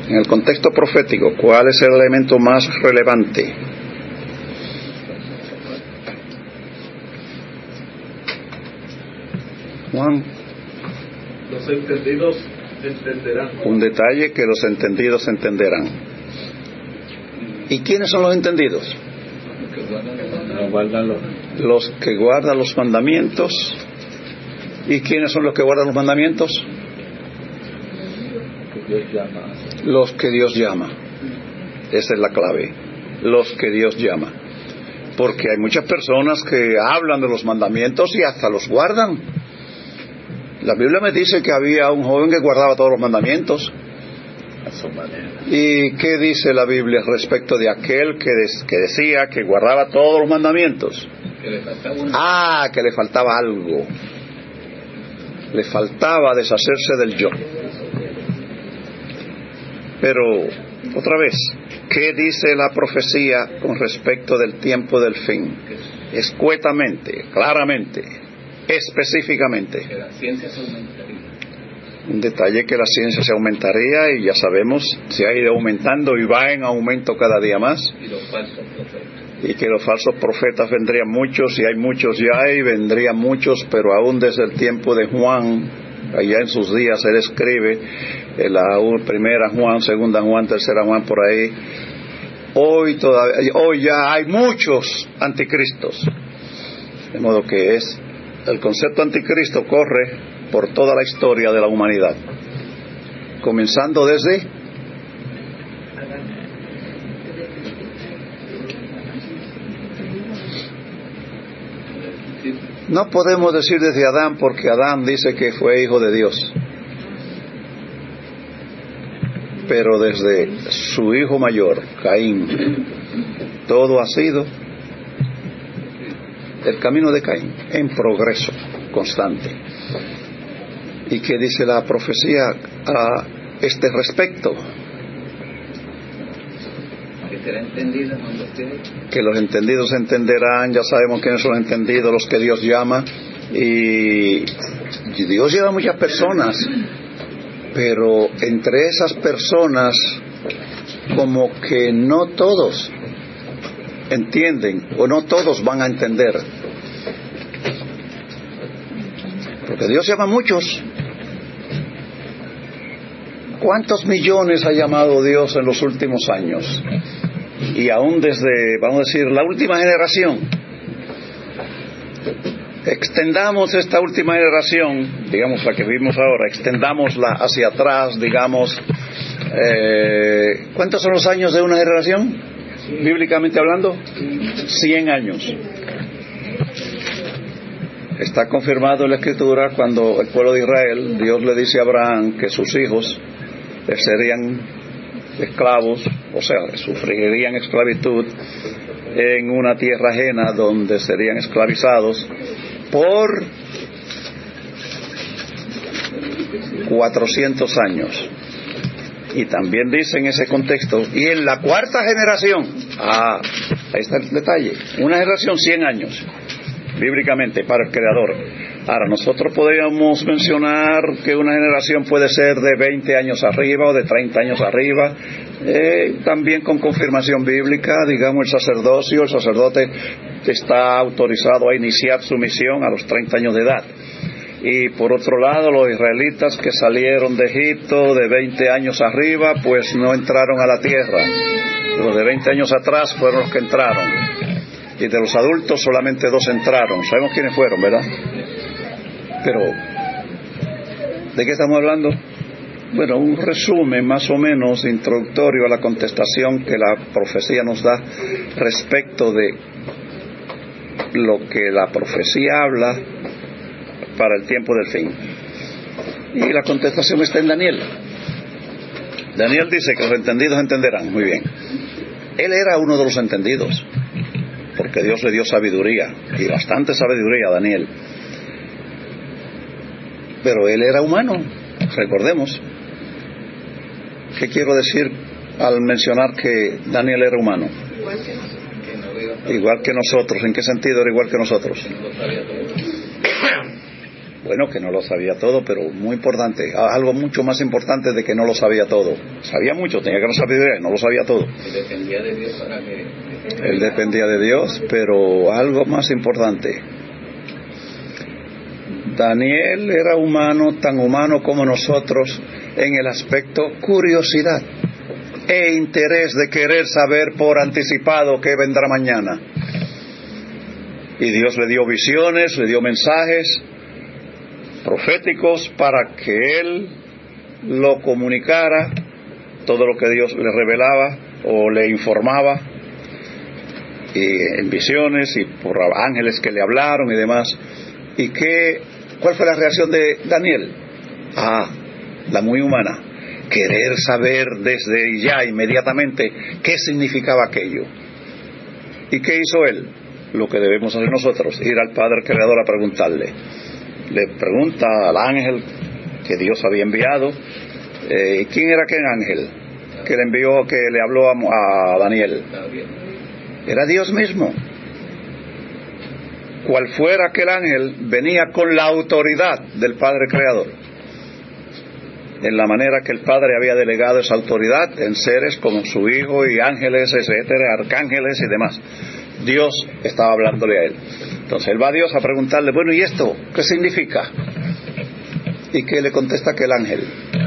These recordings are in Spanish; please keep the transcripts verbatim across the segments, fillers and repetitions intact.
En el contexto profético, ¿cuál es el elemento más relevante? Juan. Los entendidos entenderán. Un detalle que los entendidos entenderán. ¿Y quiénes son los entendidos? Los que guardan los mandamientos. ¿Y quiénes son los que guardan los mandamientos? Los que Dios llama. Esa es la clave. Los que Dios llama. Porque hay muchas personas que hablan de los mandamientos y hasta los guardan. La Biblia me dice que había un joven que guardaba todos los mandamientos. ¿Y qué dice la Biblia respecto de aquel que, des, que decía que guardaba todos los mandamientos? Que le faltaba una... Ah, que le faltaba algo. Le faltaba deshacerse del yo. Pero, otra vez, ¿qué dice la profecía con respecto del tiempo del fin? Escuetamente, claramente, específicamente. Que la ciencia se aumentaría. Un detalle que la ciencia se aumentaría y ya sabemos, se ha ido aumentando y va en aumento cada día más. Y los falsos profetas. Y que los falsos profetas vendrían muchos, y hay muchos ya, y vendrían muchos, pero aún desde el tiempo de Juan, allá en sus días, él escribe, en la primera Juan, segunda Juan, tercera Juan, por ahí, hoy, todavía, hoy ya hay muchos anticristos. De modo que es, el concepto anticristo corre por toda la historia de la humanidad, comenzando desde no podemos decir desde Adán, porque Adán dice que fue hijo de Dios, pero desde su hijo mayor, Caín, todo ha sido el camino de Caín, en progreso constante. ¿Y qué dice la profecía a este respecto? Que será entendida cuando ustedes... Que los entendidos entenderán. Ya sabemos quiénes son los entendidos, los que Dios llama. Y Dios llama a muchas personas, pero entre esas personas como que no todos entienden, o no todos van a entender, porque Dios llama a muchos. ¿Cuántos millones ha llamado Dios en los últimos años? Y aún desde, vamos a decir, la última generación. Extendamos esta última generación, digamos la que vivimos ahora, extendámosla hacia atrás, digamos, eh, ¿cuántos son los años de una generación? Bíblicamente hablando, cien años. Está confirmado en la Escritura cuando el pueblo de Israel, Dios le dice a Abraham que sus hijos serían esclavos, o sea, sufrirían esclavitud en una tierra ajena donde serían esclavizados por cuatrocientos años. Y también dice en ese contexto, y en la cuarta generación, ah, ahí está el detalle, una generación cien años, bíblicamente, para el Creador. Ahora, nosotros podríamos mencionar que una generación puede ser de veinte años arriba o de treinta años arriba, eh, también con confirmación bíblica. Digamos, el sacerdocio, el sacerdote está autorizado a iniciar su misión a los treinta años de edad. Y por otro lado, los israelitas que salieron de Egipto de veinte años arriba, pues no entraron a la tierra. Los de veinte años atrás fueron los que entraron. Y de los adultos solamente dos entraron. Sabemos quiénes fueron, ¿verdad? Pero, ¿de qué estamos hablando? Bueno, un resumen más o menos introductorio a la contestación que la profecía nos da respecto de lo que la profecía habla para el tiempo del fin. Y la contestación está en Daniel. Daniel dice que los entendidos entenderán. Muy bien. Él era uno de los entendidos, porque Dios le dio sabiduría, y bastante sabiduría a Daniel. Pero él era humano, recordemos. ¿Qué quiero decir al mencionar que Daniel era humano? Igual que nosotros. Igual que nosotros. ¿En qué sentido era igual que nosotros? Bueno, que no lo sabía todo, pero muy importante, algo mucho más importante de que no lo sabía todo. Sabía mucho, tenía gran sabiduría, no lo sabía todo. Él dependía de Dios para que... Él dependía de Dios, pero algo más importante. Daniel era humano, tan humano como nosotros, en el aspecto curiosidad e interés de querer saber por anticipado qué vendrá mañana. Y Dios le dio visiones, le dio mensajes proféticos para que él lo comunicara, todo lo que Dios le revelaba o le informaba, y en visiones y por ángeles que le hablaron y demás. ¿Y qué, cuál fue la reacción de Daniel? Ah, la muy humana, querer saber desde ya, inmediatamente, qué significaba aquello. ¿Y qué hizo él? Lo que debemos hacer nosotros, ir al Padre Creador a preguntarle. Le pregunta al ángel que Dios había enviado, eh, ¿quién era aquel ángel que le envió, que le habló a, a Daniel? Era Dios mismo. Cual fuera aquel ángel, venía con la autoridad del Padre Creador, en la manera que el Padre había delegado esa autoridad en seres como su Hijo y ángeles, etcétera, arcángeles y demás. Dios estaba hablándole a él. Entonces él va a Dios a preguntarle, bueno, ¿y esto qué significa? ¿Y qué le contesta aquel ángel?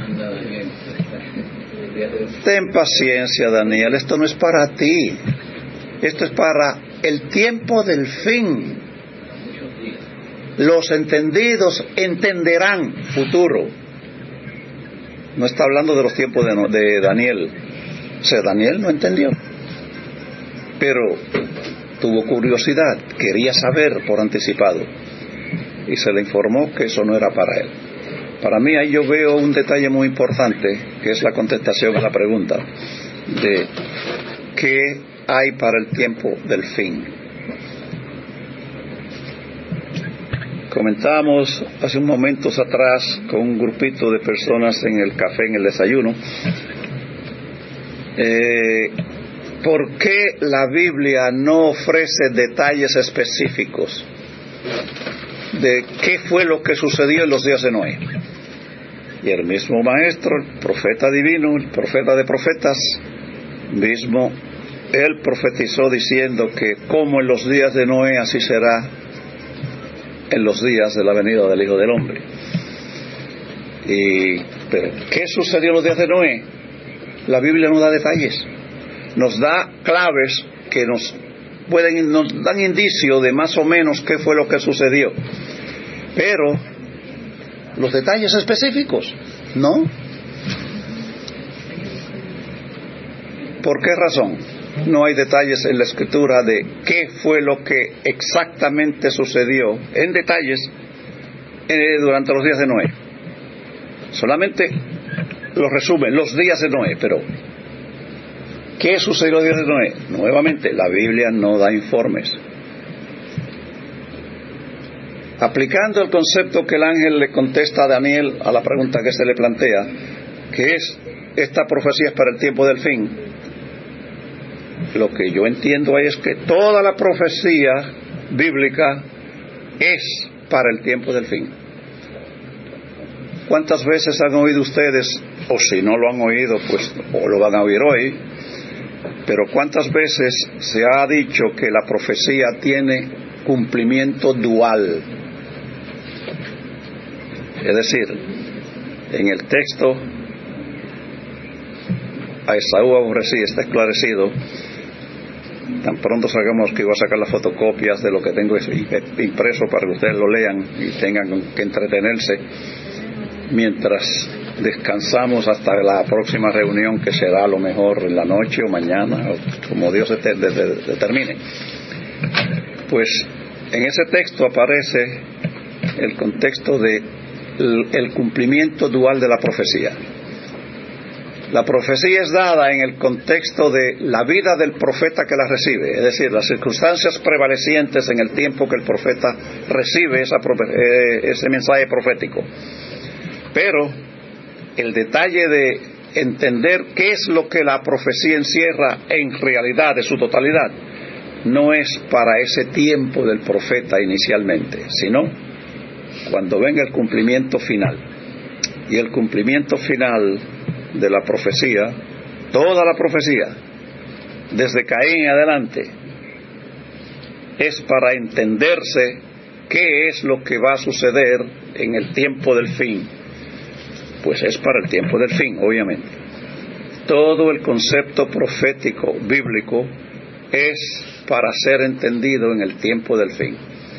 Ten paciencia, Daniel, esto no es para ti, esto es para el tiempo del fin. Los entendidos entenderán futuro. No está hablando de los tiempos de, de Daniel. O sea, Daniel no entendió, pero tuvo curiosidad, quería saber por anticipado, y se le informó que eso no era para él. Para mí ahí yo veo un detalle muy importante, que es la contestación a la pregunta de ¿qué hay para el tiempo del fin? Comentábamos hace unos momentos atrás con un grupito de personas en el café, en el desayuno, eh, ¿por qué la Biblia no ofrece detalles específicos de qué fue lo que sucedió en los días de Noé? Y el mismo maestro, el profeta divino, el profeta de profetas, mismo, él profetizó diciendo que como en los días de Noé, así será en los días de la venida del Hijo del Hombre. Y, pero, ¿qué sucedió en los días de Noé? La Biblia no da detalles, nos da claves que nos pueden, nos dan indicio de más o menos qué fue lo que sucedió, pero los detalles específicos, ¿no? ¿Por qué razón no hay detalles en la Escritura de qué fue lo que exactamente sucedió en detalles eh, durante los días de Noé? Solamente lo resumen, los días de Noé, pero ¿qué sucedió en los días de Noé? Nuevamente, la Biblia no da informes. Aplicando el concepto que el ángel le contesta a Daniel a la pregunta que se le plantea, que es, esta profecía es para el tiempo del fin, lo que yo entiendo es que toda la profecía bíblica es para el tiempo del fin. ¿Cuántas veces han oído ustedes, o si no lo han oído, pues o lo van a oír hoy, pero cuántas veces se ha dicho que la profecía tiene cumplimiento dual? Es decir, en el texto a Esaú aborrecí, está esclarecido. Tan pronto salgamos que iba a sacar las fotocopias de lo que tengo impreso para que ustedes lo lean y tengan que entretenerse mientras descansamos hasta la próxima reunión, que será a lo mejor en la noche o mañana, o como Dios determine. Pues en ese texto aparece el contexto de el cumplimiento dual de la profecía. La profecía es dada en el contexto de la vida del profeta que la recibe, es decir, las circunstancias prevalecientes en el tiempo que el profeta recibe esa, eh, ese mensaje profético. Pero el detalle de entender qué es lo que la profecía encierra en realidad de su totalidad no es para ese tiempo del profeta inicialmente, sino cuando venga el cumplimiento final. Y el cumplimiento final de la profecía, toda la profecía, desde Caín en adelante, es para entenderse qué es lo que va a suceder en el tiempo del fin. Pues es para el tiempo del fin, obviamente. Todo el concepto profético bíblico es para ser entendido en el tiempo del fin.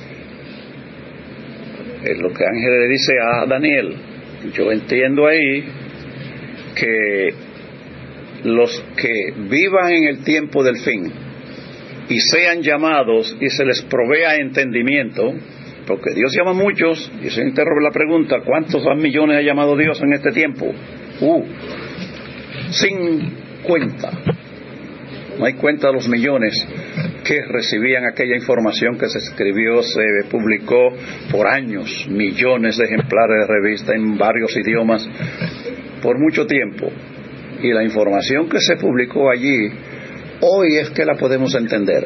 Es lo que Ángel le dice a Daniel. Yo entiendo ahí que los que vivan en el tiempo del fin y sean llamados y se les provea entendimiento, porque Dios llama a muchos, y se interroga la pregunta, ¿cuántos millones ha llamado Dios en este tiempo? Uh, sin cuenta. No hay cuenta de los millones que recibían aquella información que se escribió, se publicó por años, millones de ejemplares de revista en varios idiomas, por mucho tiempo. Y la información que se publicó allí, hoy es que la podemos entender.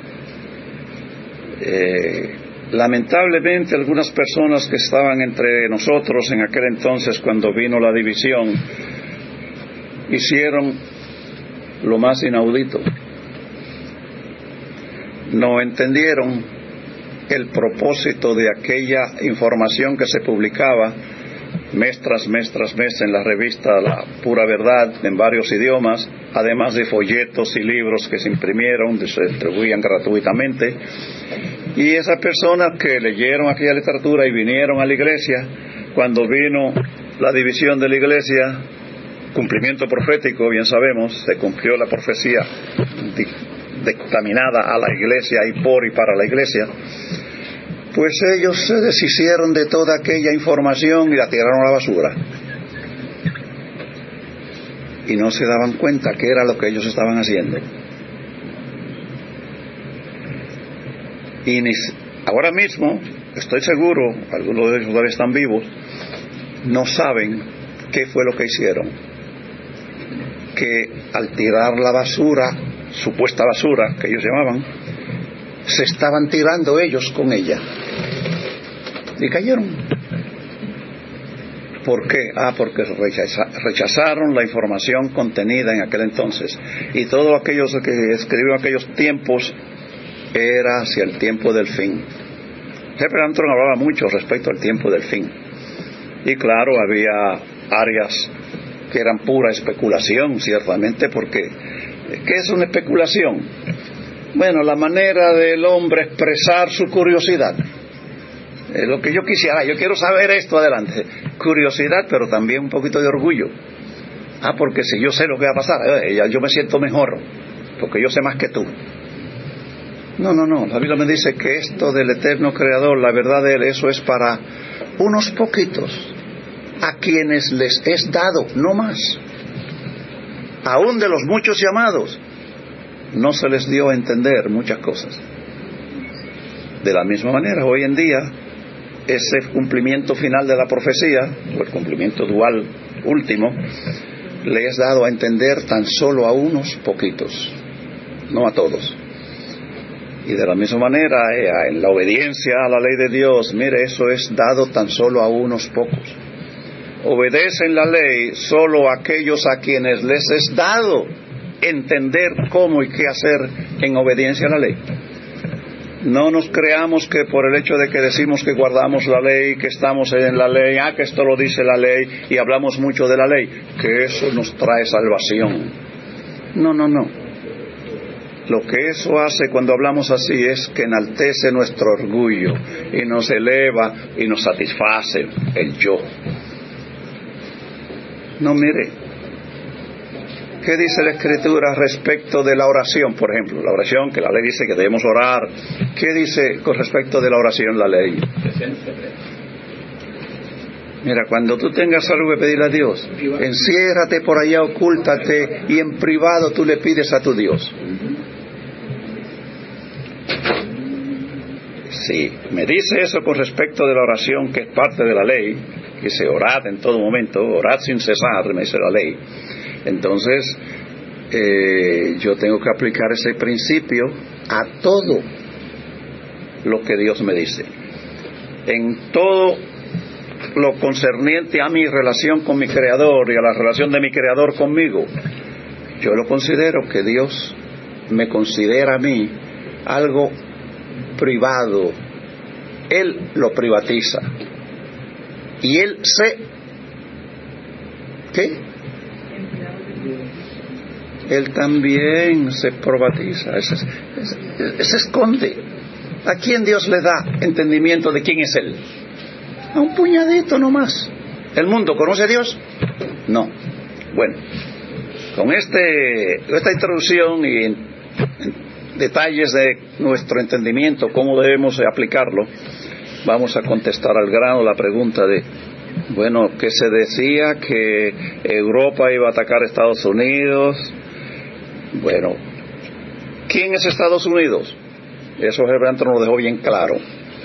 Eh, lamentablemente algunas personas que estaban entre nosotros en aquel entonces cuando vino la división, hicieron lo más inaudito. No entendieron el propósito de aquella información que se publicaba mes tras mes tras mes en la revista La Pura Verdad en varios idiomas, además de folletos y libros que se imprimieron, se distribuían gratuitamente. Y esas personas que leyeron aquella literatura y vinieron a la iglesia, cuando vino la división de la iglesia, cumplimiento profético, bien sabemos, se cumplió la profecía dictaminada a la iglesia y por y para la iglesia, pues ellos se deshicieron de toda aquella información y la tiraron a la basura. Y no se daban cuenta que era lo que ellos estaban haciendo. Y ni, ahora mismo, estoy seguro, algunos de ellos todavía están vivos, no saben qué fue lo que hicieron. Que al tirar la basura, supuesta basura que ellos llamaban, se estaban tirando ellos con ella y cayeron. ¿Por qué? Ah, porque rechaza, rechazaron la información contenida en aquel entonces, y todo aquello que escribió en aquellos tiempos era hacia el tiempo del fin. Jeffrey Armstrong hablaba mucho respecto al tiempo del fin, y claro, había áreas que eran pura especulación, ciertamente, porque ¿qué es una especulación? Bueno, la manera del hombre expresar su curiosidad. Eh, lo que yo quisiera, yo quiero saber esto, adelante. Curiosidad, pero también un poquito de orgullo. Ah, porque si yo sé lo que va a pasar, eh, yo me siento mejor, porque yo sé más que tú. No, no, no, la Biblia me dice que esto del eterno creador, la verdad de él, eso es para unos poquitos, a quienes les es dado, no más. Aún de los muchos llamados, no se les dio a entender muchas cosas. De la misma manera, hoy en día, ese cumplimiento final de la profecía, o el cumplimiento dual último, le es dado a entender tan solo a unos poquitos, no a todos. Y de la misma manera, eh, en la obediencia a la ley de Dios, mire, eso es dado tan solo a unos pocos. Obedecen la ley solo a aquellos a quienes les es dado entender cómo y qué hacer en obediencia a la ley. No nos creamos que por el hecho de que decimos que guardamos la ley, que estamos en la ley, ah, que esto lo dice la ley, y hablamos mucho de la ley, que eso nos trae salvación. No, no, no. Lo que eso hace cuando hablamos así es que enaltece nuestro orgullo y nos eleva y nos satisface el yo. No, mire, ¿qué dice la Escritura respecto de la oración? Por ejemplo, la oración, que la ley dice que debemos orar. ¿Qué dice con respecto de la oración la ley? Mira, cuando tú tengas algo que pedirle a Dios, enciérrate por allá, ocúltate, y en privado tú le pides a tu Dios. Si me dice eso con respecto de la oración, que es parte de la ley, que dice orad en todo momento, orad sin cesar, me dice la ley, entonces eh, yo tengo que aplicar ese principio a todo lo que Dios me dice. en todo lo concerniente a mi relación con mi Creador y a la relación de mi Creador conmigo, yo lo considero que Dios me considera a mí algo privado. Él lo privatiza y Él se ¿qué? Él también se privatiza, se, se, se esconde. ¿A quién Dios le da entendimiento de quién es Él? A un puñadito nomás. ¿El mundo conoce a Dios? No. Bueno, con este esta introducción y en, en detalles de nuestro entendimiento, cómo debemos aplicarlo, vamos a contestar al grano la pregunta de, bueno, que se decía que Europa iba a atacar a Estados Unidos. Bueno, ¿quién es Estados Unidos? Eso Herbranto nos lo dejó bien claro.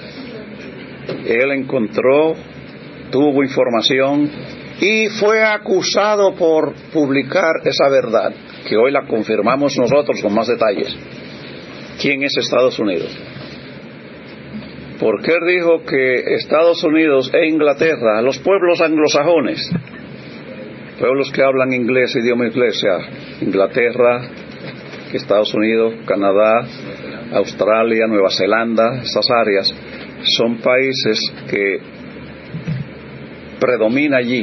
Él encontró, tuvo información y fue acusado por publicar esa verdad, que hoy la confirmamos nosotros con más detalles. ¿Quién es Estados Unidos? Porque él dijo que Estados Unidos e Inglaterra, los pueblos anglosajones, pueblos que hablan inglés, idioma inglés, Inglaterra, Estados Unidos, Canadá, Australia, Nueva Zelanda, esas áreas, son países que predomina allí,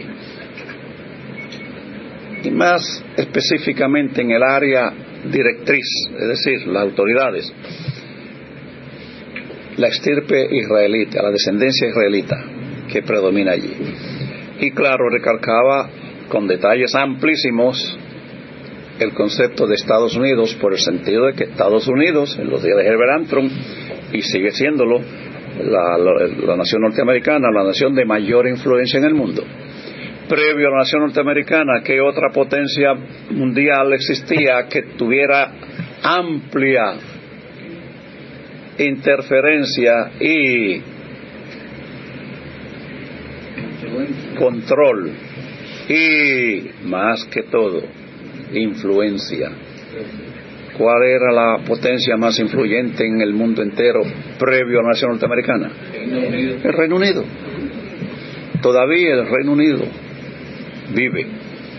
y más específicamente en el área directriz, es decir, las autoridades, la estirpe israelita, la descendencia israelita que predomina allí. Y claro, recalcaba con detalles amplísimos el concepto de Estados Unidos, por el sentido de que Estados Unidos, en los días de Herbert Armstrong, y sigue siéndolo, la, la, la nación norteamericana, la nación de mayor influencia en el mundo. Previo a la nación norteamericana, ¿qué otra potencia mundial existía que tuviera amplia interferencia y control y, más que todo, influencia? ¿Cuál era la potencia más influyente en el mundo entero previo a la nación norteamericana? El Reino Unido. Todavía el Reino Unido vive.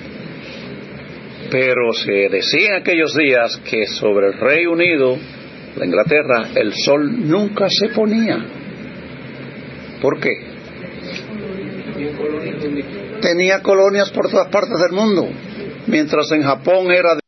Pero se decía en aquellos días que sobre el Reino Unido, la Inglaterra, el sol nunca se ponía. ¿Por qué? Tenía colonias por todas partes del mundo, mientras en Japón era de